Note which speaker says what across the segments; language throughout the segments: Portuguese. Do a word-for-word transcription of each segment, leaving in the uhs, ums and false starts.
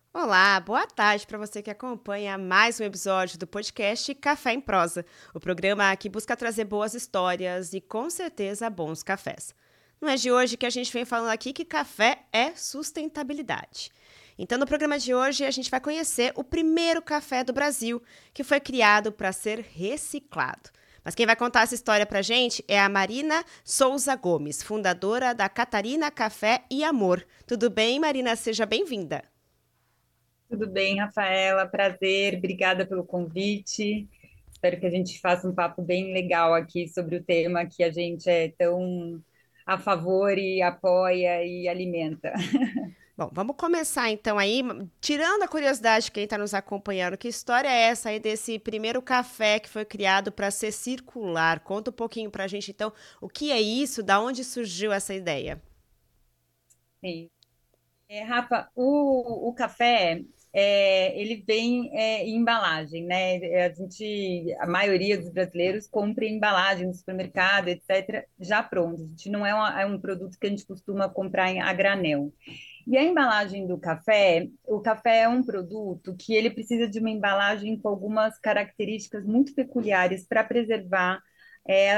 Speaker 1: Olá, boa tarde para você que acompanha mais um episódio do podcast Café em Prosa, o programa que busca trazer boas histórias e com certeza bons cafés. Não é de hoje que a gente vem falando aqui que café é sustentabilidade. Então, no programa de hoje, a gente vai conhecer o primeiro café do Brasil, que foi criado para ser reciclado. Mas quem vai contar essa história para a gente é a Marina Souza Gomes, fundadora da Catarina Café e Amor. Tudo bem, Marina? Seja bem-vinda.
Speaker 2: Tudo bem, Rafaela? Prazer, obrigada pelo convite. Espero que a gente faça um papo bem legal aqui sobre o tema que a gente é tão a favor e apoia e alimenta.
Speaker 1: Bom, vamos começar então aí, tirando a curiosidade de quem está nos acompanhando, que história é essa aí desse primeiro café que foi criado para ser circular? Conta um pouquinho para a gente então o que é isso, da onde surgiu essa ideia?
Speaker 2: Sim. É, Rafa, o, o café, é, ele vem é, em embalagem, né? A gente, a maioria dos brasileiros compra em embalagem no supermercado, etcétera, já pronto. A gente não é, uma- é um produto que a gente costuma comprar em, a granel. E a embalagem do café, o café é um produto que ele precisa de uma embalagem com algumas características muito peculiares para preservar é,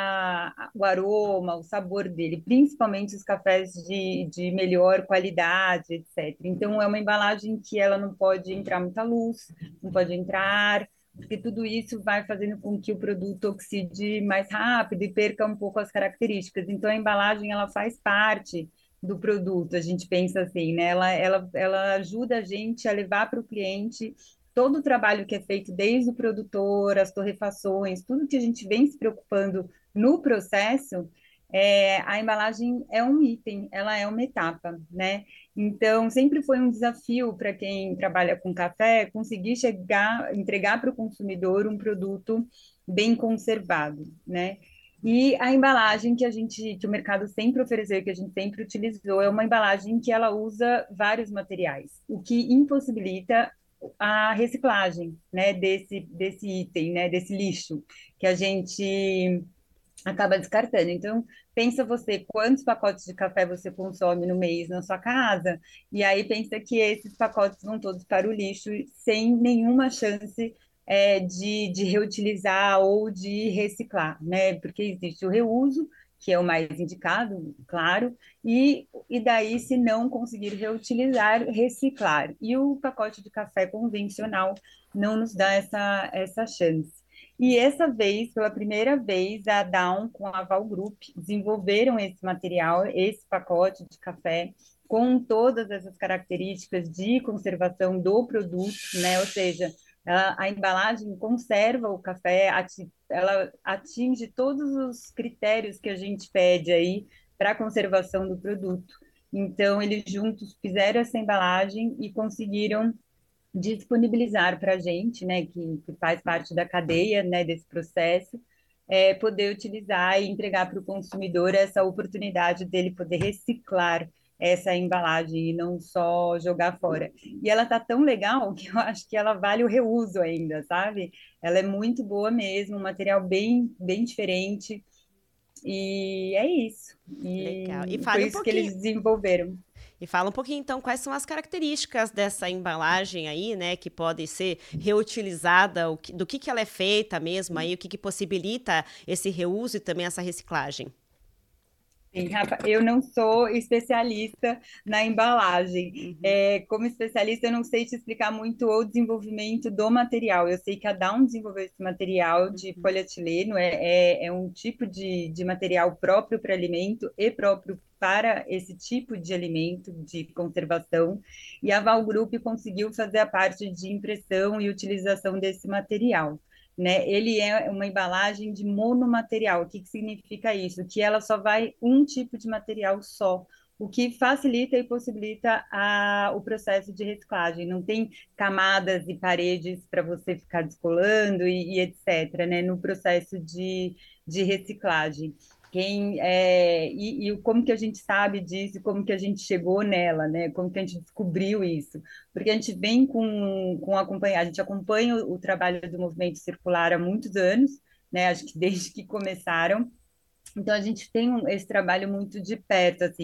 Speaker 2: a- o aroma, o sabor dele, principalmente os cafés de, de melhor qualidade, etcétera. Então, é uma embalagem que ela não pode entrar muita luz, não pode entrar ar, porque tudo isso vai fazendo com que o produto oxide mais rápido e perca um pouco as características. Então, a embalagem ela faz parte do produto, a gente pensa assim, né? Ela, ela, ela ajuda a gente a levar para o cliente todo o trabalho que é feito desde o produtor, as torrefações, tudo que a gente vem se preocupando no processo, é, a embalagem é um item, ela é uma etapa, né? Então, sempre foi um desafio para quem trabalha com café conseguir chegar, entregar para o consumidor um produto bem conservado, né? E a embalagem que a gente, que o mercado sempre ofereceu, que a gente sempre utilizou, é uma embalagem que ela usa vários materiais, o que impossibilita a reciclagem, né, desse, desse item, né, desse lixo que a gente acaba descartando. Então, pensa você quantos pacotes de café você consome no mês na sua casa, e aí pensa que esses pacotes vão todos para o lixo sem nenhuma chance é, de, de reutilizar ou de reciclar, né? Porque existe o reuso, que é o mais indicado, claro, e, e daí, se não conseguir reutilizar, reciclar. E o pacote de café convencional não nos dá essa, essa chance. E essa vez, pela primeira vez, a Down com a Val Group desenvolveram esse material, esse pacote de café, com todas essas características de conservação do produto, né? Ou seja, ela- a embalagem conserva o café, ati- ela atinge todos os critérios que a gente pede aí para a conservação do produto. Então, eles juntos fizeram essa embalagem e conseguiram disponibilizar para a gente, né, que, que faz parte da cadeia, né, desse processo, é, poder utilizar e entregar para o consumidor essa oportunidade dele poder reciclar essa embalagem e não só jogar fora. E ela tá tão legal que eu acho que ela vale o reuso ainda, sabe? Ela é muito boa mesmo, um material bem, bem diferente. E é isso.
Speaker 1: Legal. E
Speaker 2: E
Speaker 1: fale
Speaker 2: foi
Speaker 1: um
Speaker 2: isso que eles
Speaker 1: pouquinho,
Speaker 2: desenvolveram.
Speaker 1: e fala um pouquinho então quais são as características dessa embalagem aí, né, que pode ser reutilizada, o que- do que que ela é feita mesmo aí, o que que possibilita esse reuso e também essa reciclagem.
Speaker 2: Sim, Rafa, eu não sou especialista na embalagem.
Speaker 1: Uhum.
Speaker 2: É, como especialista, eu não sei te explicar muito o desenvolvimento do material. Eu sei que a Down desenvolveu esse material de
Speaker 1: Uhum.
Speaker 2: polietileno, é, é, é um tipo de, de material próprio para alimento e próprio para esse tipo de alimento de conservação. E a Val Group conseguiu fazer a parte de impressão e utilização desse material, né? Ele é uma embalagem de monomaterial. O que que significa isso? Que ela só vai um tipo de material só, o que facilita e possibilita a, o processo de reciclagem. Não tem camadas e paredes para você ficar descolando e, e etcétera, né? No processo de, de reciclagem. Quem, é, e, e como que a gente sabe disso, como que a gente chegou nela, né? Como que a gente descobriu isso? Porque a gente vem com, com acompanhar, a gente acompanha o, o trabalho do movimento circular há muitos anos, né? Acho que desde que começaram. Então a gente tem um- esse trabalho muito de perto, assim.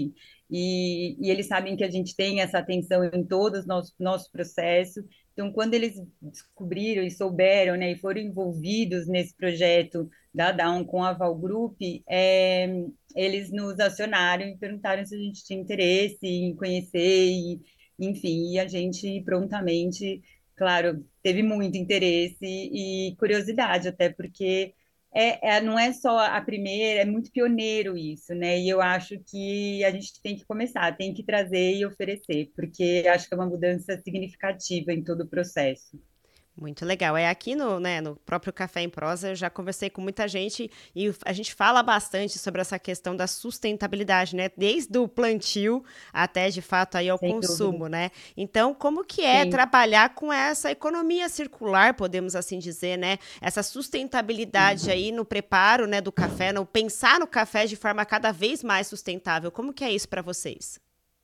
Speaker 2: e, e eles sabem que a gente tem essa atenção em todos os nossos nosso processo. Então, quando eles descobriram e souberam, né, e foram envolvidos nesse projeto da Down com a Val Group, é, eles nos acionaram e perguntaram se a gente tinha interesse em conhecer, e, enfim, e a gente prontamente, claro, teve muito interesse e curiosidade, até porque é, é- não é só a primeira, é muito pioneiro isso, né? E eu acho que a gente tem que começar, tem que trazer e oferecer, porque acho que é uma mudança significativa em todo o processo.
Speaker 1: Muito legal. É aqui no, né, no próprio Café em Prosa, eu já conversei com muita gente e a gente fala bastante sobre essa questão da sustentabilidade, né? Desde o plantio até, de fato, aí ao
Speaker 2: Sem dúvida.
Speaker 1: consumo, né? Então, como que é
Speaker 2: Sim.
Speaker 1: trabalhar com essa economia circular, podemos assim dizer, né? Essa sustentabilidade aí no preparo, né, do café, no pensar no café de forma cada vez mais sustentável. Como que é isso para vocês?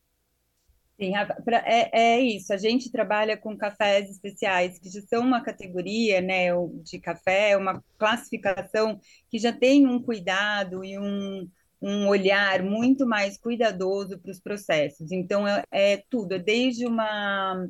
Speaker 2: Sim, Rafa, pra- é, é isso. A gente trabalha com cafés especiais, que já são uma categoria, né, o- de café, uma classificação que já tem um cuidado e um, um olhar muito mais cuidadoso para os processos. Então, é, é tudo, é desde uma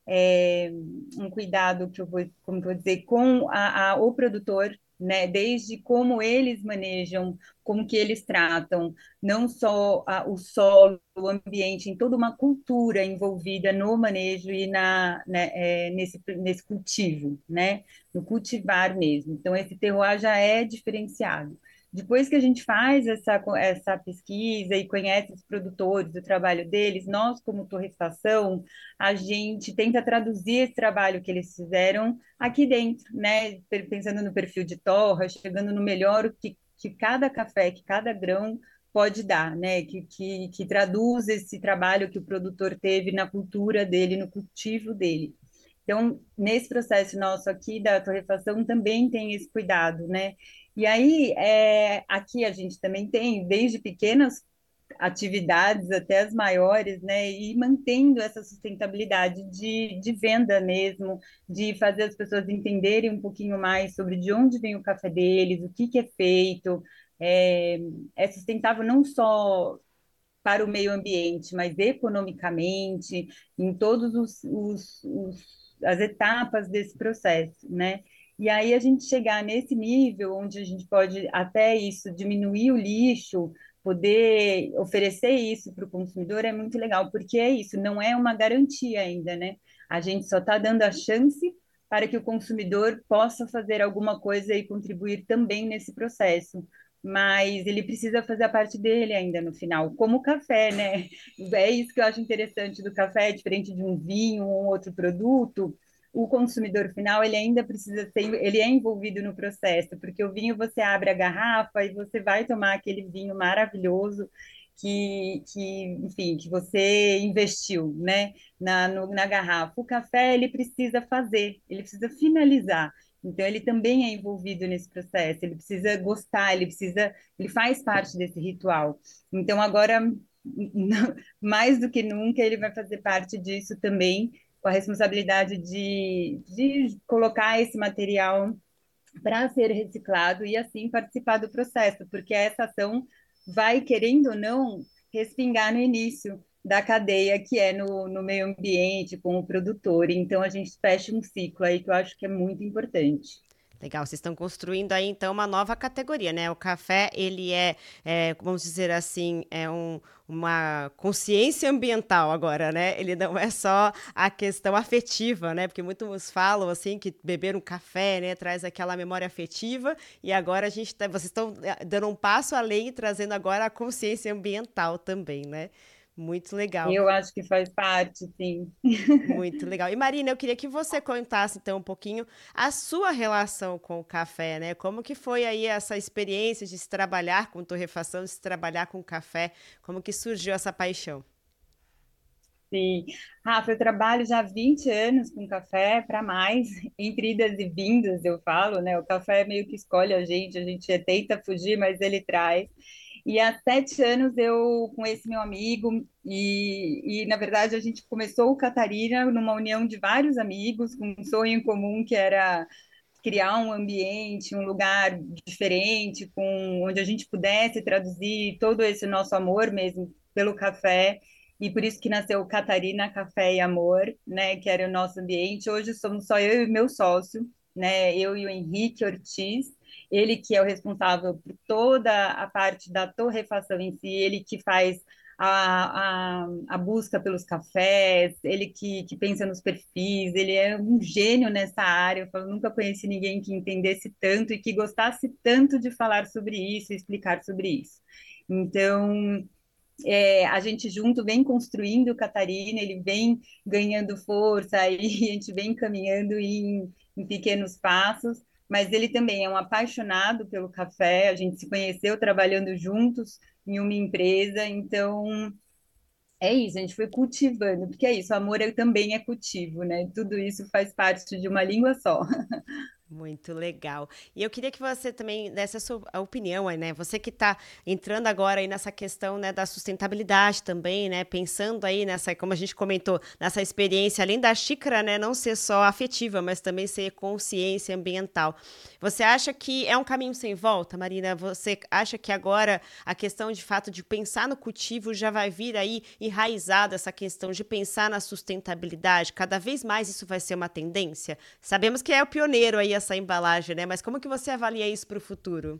Speaker 2: é, um cuidado que eu vou, como que eu vou dizer, com a, a- o produtor, né? Desde como eles manejam, como que eles tratam, não só a- o solo, o ambiente, em toda uma cultura envolvida no manejo e na, né, é, nesse, nesse cultivo, né? No cultivar mesmo. Então, esse terroir já é diferenciado. Depois que a gente faz essa, essa pesquisa e conhece os produtores, o trabalho deles, nós, como torrefação, a gente tenta traduzir esse trabalho que eles fizeram aqui dentro, né? Pensando no perfil de torra, chegando no melhor que, que cada café, que cada grão pode dar, né? Que, que, que traduz esse trabalho que o produtor teve na cultura dele, no cultivo dele. Então, nesse processo nosso aqui da torrefação também tem esse cuidado, né? E aí, é, aqui a gente também tem, desde pequenas atividades até as maiores, né? E mantendo essa sustentabilidade de, de venda mesmo, de fazer as pessoas entenderem um pouquinho mais sobre de onde vem o café deles, o que que é feito. É, é sustentável não só para o meio ambiente, mas economicamente, em todos os, os, os as etapas desse processo, né? E aí a gente chegar nesse nível onde a gente pode até isso diminuir o lixo, poder oferecer isso para o consumidor é muito legal, porque é isso, não é uma garantia ainda, né? A gente só está dando a chance para que o consumidor possa fazer alguma coisa e contribuir também nesse processo, mas ele precisa fazer a parte dele ainda no final, como o café, né? É isso que eu acho interessante do café, diferente de um vinho ou um outro produto. O consumidor final, ele ainda precisa ser, ele é envolvido no processo, porque o vinho você abre a garrafa e você vai tomar aquele vinho maravilhoso que, que enfim, que você investiu, né, na, no, na garrafa. O café, ele precisa fazer, ele precisa finalizar. Então, ele também é envolvido nesse processo, ele precisa gostar, ele precisa, ele faz parte desse ritual. Então, agora, mais do que nunca, ele vai fazer parte disso também, com a responsabilidade de, de colocar esse material para ser reciclado e assim participar do processo, porque essa ação vai, querendo ou não, respingar no início da cadeia, que é no, no meio ambiente, com o produtor. Então, a gente fecha um ciclo aí que eu acho que é muito importante.
Speaker 1: Legal, vocês estão construindo aí então uma nova categoria, né? O café, ele é, é vamos dizer assim, é um, uma consciência ambiental agora, né? Ele não é só a questão afetiva, né? Porque muitos falam assim que beber um café, né, traz aquela memória afetiva e agora a gente tá, vocês estão eh, dando um passo além e trazendo agora a consciência ambiental também, né? Muito legal.
Speaker 2: Eu acho que faz parte, sim.
Speaker 1: Muito legal. E Marina, eu queria que você contasse então um pouquinho a sua relação com o café, né? Como que foi aí essa experiência de se trabalhar com torrefação, de se trabalhar com café? Como que surgiu essa paixão?
Speaker 2: Sim. Rafa, eu trabalho já há vinte anos com café, para mais, entre idas e vindas, eu falo, né? O café meio que escolhe a gente, a gente tenta fugir, mas ele traz. E há sete anos eu com esse meu amigo, e, e na verdade a gente começou o Catarina numa união de vários amigos, com um sonho em comum que era criar um ambiente, um lugar diferente, com onde a gente pudesse traduzir todo esse nosso amor mesmo pelo café, e por isso que nasceu Catarina Café e Amor, né, que era o nosso ambiente. Hoje somos só eu e meu sócio, né, eu e o Henrique Ortiz, ele que é o responsável por toda a parte da torrefação em si, ele que faz a, a, a busca pelos cafés, ele que, que pensa nos perfis, ele é um gênio nessa área. Eu falo, nunca conheci ninguém que entendesse tanto e que gostasse tanto de falar sobre isso e explicar sobre isso. Então, é, a gente junto vem construindo o Catarina, ele vem ganhando força, aí a gente vem caminhando em, em pequenos passos, mas ele também é um apaixonado pelo café, a gente se conheceu trabalhando juntos em uma empresa, então é isso, a gente foi cultivando, porque é isso, o amor é, também é cultivo, né? Tudo isso faz parte de uma língua só.
Speaker 1: Muito legal. E eu queria que você também desse a sua opinião aí, né? Você que está entrando agora aí nessa questão, né, da sustentabilidade também, né? Pensando aí nessa, como a gente comentou, nessa experiência, além da xícara, né, não ser só afetiva, mas também ser consciência ambiental. Você acha que é um caminho sem volta, Marina? Você acha que agora a questão de fato de pensar no cultivo já vai vir aí enraizada essa questão de pensar na sustentabilidade? Cada vez mais isso vai ser uma tendência? Sabemos que é o pioneiro aí essa embalagem, né? Mas como que você avalia isso para o futuro?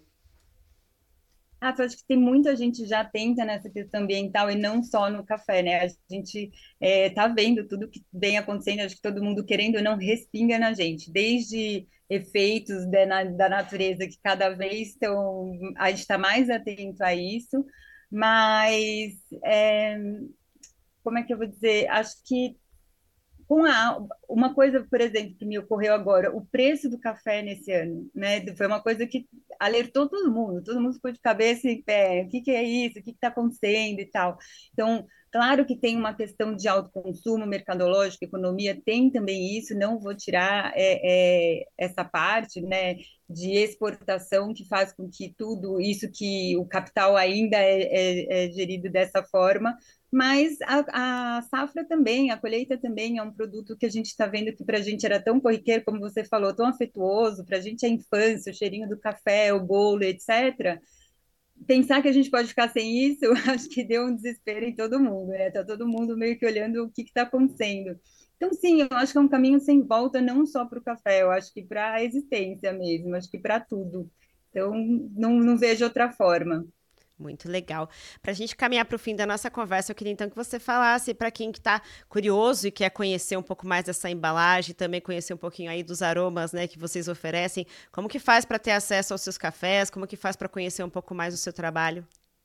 Speaker 2: Ah, eu acho que tem muita gente já atenta nessa questão ambiental e não só no café, né? A gente está vendo tudo que vem acontecendo, acho que todo mundo querendo ou não respinga na gente, desde efeitos da, na- da natureza que cada vez estão, a gente está mais atento a isso, mas é, como é que eu vou dizer? Acho que com a, uma coisa, por exemplo, que me ocorreu agora, o preço do café nesse ano, né? Foi uma coisa que alertou todo mundo, todo mundo ficou de cabeça em pé, o que que é isso, o que está acontecendo e tal. Então, claro que tem uma questão de autoconsumo mercadológico, economia tem também isso, não vou tirar é, é, essa parte, né, de exportação que faz com que tudo isso que o capital ainda é, é, é gerido dessa forma, mas a, a safra também, a colheita também é um produto que a gente está vendo que para a gente era tão corriqueiro, como você falou, tão afetuoso, para a gente é a infância, o cheirinho do café, o bolo, etcétera. Pensar que a gente pode ficar sem isso, acho que deu um desespero em todo mundo, né? Tá todo mundo meio que olhando o que está acontecendo. Então, sim, eu acho que é um caminho sem volta, não só para o café, eu acho que para a existência mesmo, acho que para tudo. Então, não, não vejo outra forma.
Speaker 1: Muito legal. Para a gente caminhar para o fim da nossa conversa, eu queria então que você falasse para quem que está curioso e quer conhecer um pouco mais dessa embalagem, também conhecer um pouquinho aí dos aromas, né, que vocês oferecem, como que faz para ter acesso aos seus cafés, como que faz para conhecer um pouco mais do seu trabalho?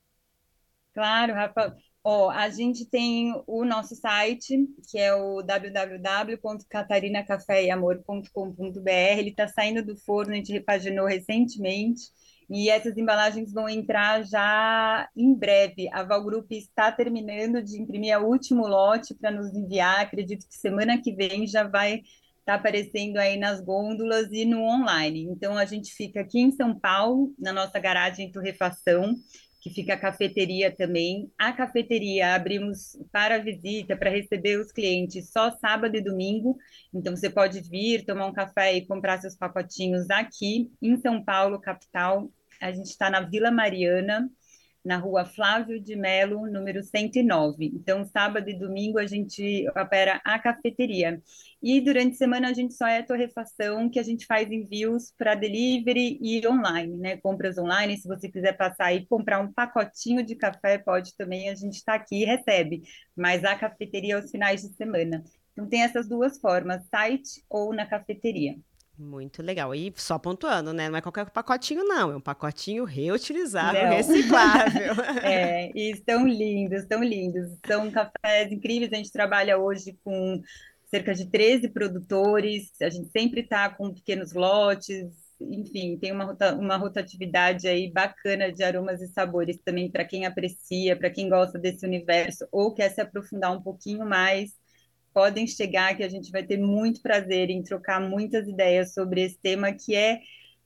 Speaker 2: Claro, Rafa. Ó, a gente tem o nosso site, que é o w w w ponto catarina café e amor ponto com ponto b r. Ele está saindo do forno, a gente repaginou recentemente. E essas embalagens vão entrar já em breve. A Val Group está terminando de imprimir o último lote para nos enviar. Acredito que semana que vem já vai estar aparecendo aí nas gôndolas e no online. Então, a gente fica aqui em São Paulo, na nossa garagem torrefação, que fica a cafeteria também. A cafeteria abrimos para visita, para receber os clientes só sábado e domingo. Então você pode vir tomar um café e comprar seus pacotinhos aqui em São Paulo, capital. A gente está na Vila Mariana, na rua Flávio de Melo, número cento e nove. Então, sábado e domingo a gente opera a cafeteria. E durante a semana a gente só é torrefação, que a gente faz envios para delivery e online, né? Compras online, se você quiser passar e comprar um pacotinho de café, pode também, a gente está aqui e recebe. Mas a cafeteria aos finais de semana. Então, tem essas duas formas, site ou na cafeteria.
Speaker 1: Muito legal. E só pontuando, né? Não é qualquer pacotinho, não. É um pacotinho reutilizável,
Speaker 2: Não.
Speaker 1: reciclável.
Speaker 2: É, e estão lindos, estão lindos. São cafés incríveis. A gente trabalha hoje com cerca de treze produtores. A gente sempre está com pequenos lotes. Enfim, tem uma, rota- uma rotatividade aí bacana de aromas e sabores também para quem aprecia, para quem gosta desse universo ou quer se aprofundar um pouquinho mais. Podem chegar que a gente vai ter muito prazer em trocar muitas ideias sobre esse tema que é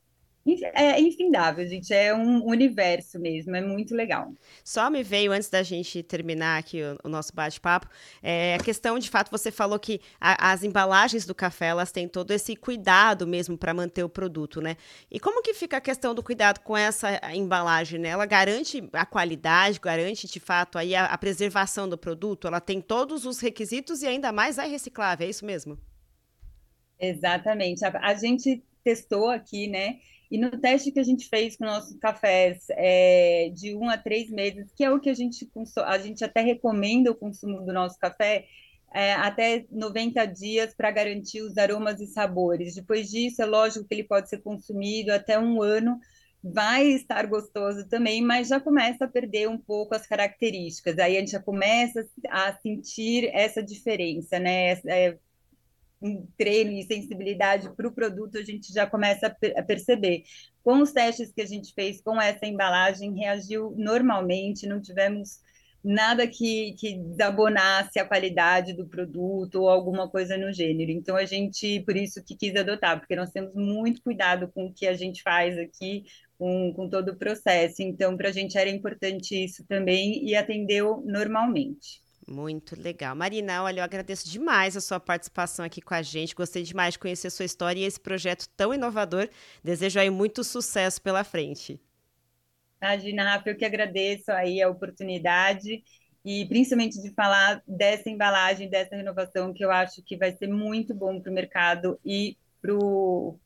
Speaker 2: É infindável, gente. É um universo mesmo. É muito legal.
Speaker 1: Só me veio, antes da gente terminar aqui o, o nosso bate-papo, é, a questão, de fato, você falou que a- as embalagens do café, elas têm todo esse cuidado mesmo para manter o produto, né? E como que fica a questão do cuidado com essa embalagem, né? Ela garante a qualidade, garante, de fato, aí a, a preservação do produto? Ela tem todos os requisitos e ainda mais é reciclável, é isso mesmo?
Speaker 2: Exatamente. A, a gente testou aqui, né? E no teste que a gente fez com nossos cafés é, de um a três meses, que é o que a gente conso- a gente até recomenda o consumo do nosso café, é, até noventa dias para garantir os aromas e sabores. Depois disso, é lógico que ele pode ser consumido até um ano, vai estar gostoso também, mas já começa a perder um pouco as características. Aí a gente já começa a sentir essa diferença, né? É, um treino e sensibilidade para o produto, a gente já começa a, per a perceber. Com os testes que a gente fez com essa embalagem, reagiu normalmente, não tivemos nada que, que desabonasse a qualidade do produto ou alguma coisa no gênero. Então, a gente, por isso que quis adotar, porque nós temos muito cuidado com o que a gente faz aqui, com, com todo o processo. Então, para a gente era importante isso também e atendeu normalmente.
Speaker 1: Muito legal. Marina, olha, eu agradeço demais a sua participação aqui com a gente. Gostei demais de conhecer a sua história e esse projeto tão inovador. Desejo aí muito sucesso pela frente.
Speaker 2: Imagina, Rafa, eu que agradeço aí a oportunidade e principalmente de falar dessa embalagem, dessa renovação, que eu acho que vai ser muito bom para o mercado e para o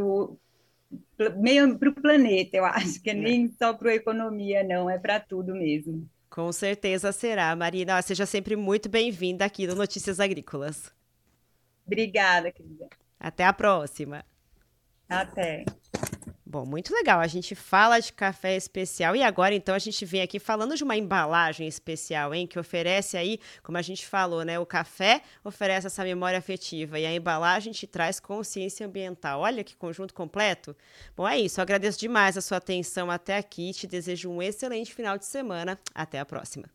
Speaker 2: meio para o planeta, eu acho que é
Speaker 1: Né?
Speaker 2: nem só para a economia, não, é para tudo mesmo.
Speaker 1: Com certeza será, Marina. Ó, seja sempre muito bem-vinda aqui no Notícias Agrícolas.
Speaker 2: Obrigada, querida.
Speaker 1: Até a próxima.
Speaker 2: Até.
Speaker 1: Bom, muito legal. A gente fala de café especial e agora então a gente vem aqui falando de uma embalagem especial, hein, que oferece aí, como a gente falou, né, o café oferece essa memória afetiva e a embalagem te traz consciência ambiental. Olha que conjunto completo. Bom, é isso. Eu agradeço demais a sua atenção até aqui. Te desejo um excelente final de semana. Até a próxima.